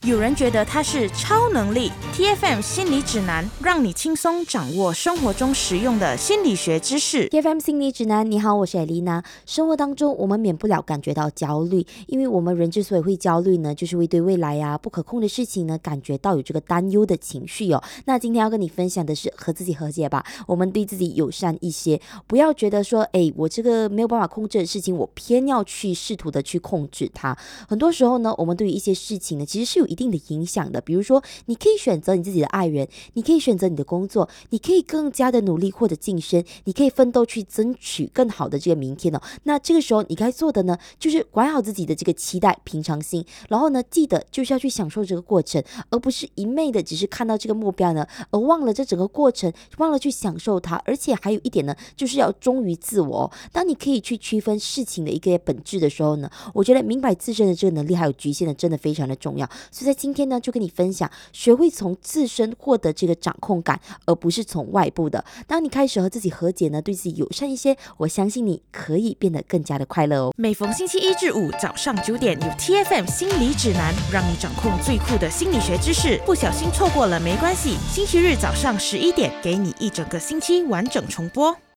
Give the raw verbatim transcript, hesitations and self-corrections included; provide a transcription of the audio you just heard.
有人觉得它是超能力 T F M 心理指南，让你轻松掌握生活中实用的心理学知识。 T F M 心理指南，你好，我是艾丽娜。生活当中我们免不了感觉到焦虑，因为我们人之所以会焦虑呢，就是会对未来啊不可控的事情呢感觉到有这个担忧的情绪哦。那今天要跟你分享的是和自己和解吧，我们对自己友善一些，不要觉得说哎，我这个没有办法控制的事情，我偏要去试图的去控制它。很多时候呢，我们对于一些事情呢其实是有一定的影响的，比如说你可以选择你自己的爱人，你可以选择你的工作，你可以更加的努力或者晋升，你可以奋斗去争取更好的这个明天哦。那这个时候你该做的呢，就是管好自己的这个期待平常心，然后呢记得就是要去享受这个过程，而不是一昧的只是看到这个目标呢而忘了这整个过程，忘了去享受它。而且还有一点呢，就是要忠于自我哦。当你可以去区分事情的一个本质的时候呢，我觉得明白自身的这个能力还有局限的真的非常的重要。所以在今天呢，就跟你分享学会从自身获得这个掌控感，而不是从外部的。当你开始和自己和解呢，对自己友善一些，我相信你可以变得更加的快乐哦。 每逢星期一至五早上九点，有 T F M 心理指南，让你掌控最酷的心理学知识。不小心错过了没关系，星期日早上十一点，给你一整个星期完整重播。